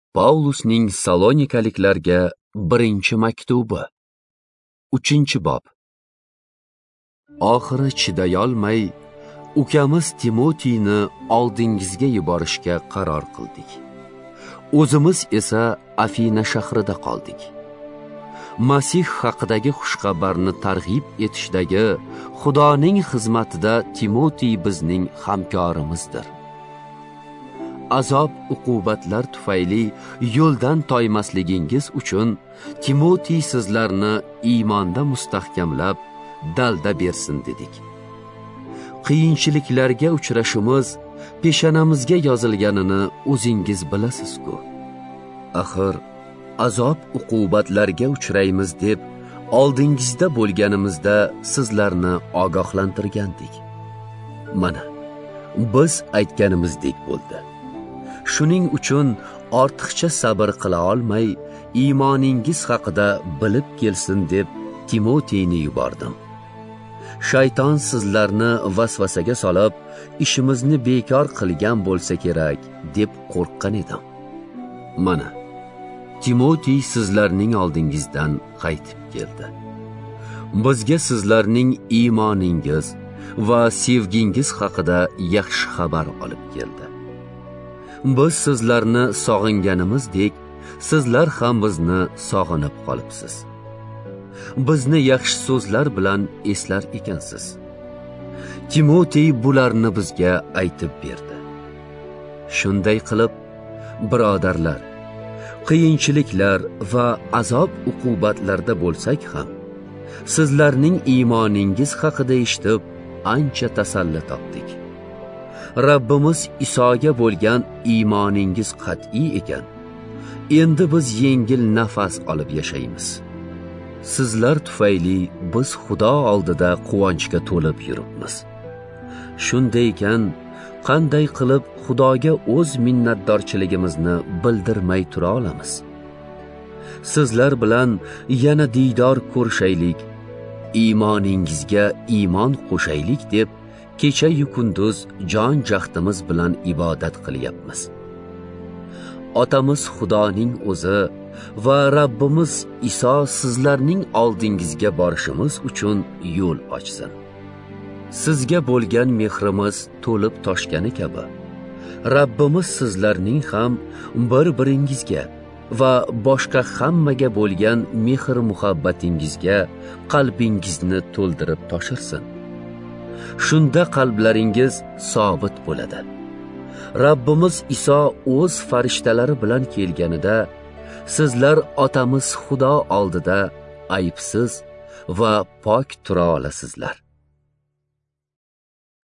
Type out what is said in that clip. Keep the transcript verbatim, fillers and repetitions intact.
Pavlusning Salonikaliklarga birinchi maktubi. uchinchi bob. Oxiri chidayolmay, ukamiz Timotiyni oldingizga yuborishga qaror qildik. O'zimiz esa Afina shahrida qoldik. Masih haqidagi xushxabarni targ'ib etishdagi Xudoning xizmatida Timotiy bizning hamkorimizdir. Azob uqubatlar tufayli yo'ldan toymasligingiz uchun Timotiy sizlarni iymonda mustahkamlab, dalda bersin dedik. Qiyinchiliklarga uchrashimiz peshanamizga yozilganini o'zingiz bilasiz-ku. Axir azob uqubatlarga uchraymiz deb oldingizda bo'lganimizda sizlarni ogohlantirgandik. Mana, biz aytganimizdek bo'ldi. Shuning uchun ortiqcha sabr qila olmay, iymoningiz haqida bilib kelsin deb Timotiyni yubordim. Shayton sizlarni vasvasaga solib, ishimizni bekor qilgan bo'lsa kerak deb qo'rqqan edim. Mana, Timotiy sizlarning oldingizdan qaytib keldi. Bizga sizlarning iymoningiz va sevgingiz haqida yaxshi xabar olib keldi. Biz sizlarni sog'inganimizdek, sizlar ham bizni sog'inib qolibsiz. Bizni yaxshi so'zlar bilan eslar ekansiz. Timotiy bularni bizga aytib berdi. Shunday qilib, birodarlar, qiyinchiliklar va azob uqubatlarda bo'lsak ham, sizlarning iymoningiz haqida eshitib, ancha tasalli topdik. Rabbimiz Isoga bo'lgan iymoningiz qat'iy ekan. Endi biz yengil nafas olib yashaymiz. Sizlar tufayli biz Xudo oldida quvonchga to'lib yuribmiz. Shunday ekan, qanday qilib Xudoga o'z minnatdorchiligimizni bildirmay tura olamiz? Sizlar bilan yana diydor ko'rishaylik, iymoningizga iymon qo'shaylik deb kecha-yu kunduz jon jahdimiz bilan ibodat qilyapmiz. Otamiz Xudoning o'zi va Rabbimiz Iso sizlarning oldingizga borishimiz uchun yo'l ochsin. Sizga bo'lgan mehrimiz to'lib toshgani kabi, Rabbimiz sizlarning ham bir-biringizga va boshqa hammaga bo'lgan mehr muhabbatingizga qalbingizni to'ldirib toshirsin. Shunda qalblaringiz sobit bo'ladi. Rabbimiz Iso o'z farishtalari bilan kelganida sizlar otamiz Xudo oldida aybsiz va pok tura olasizlar.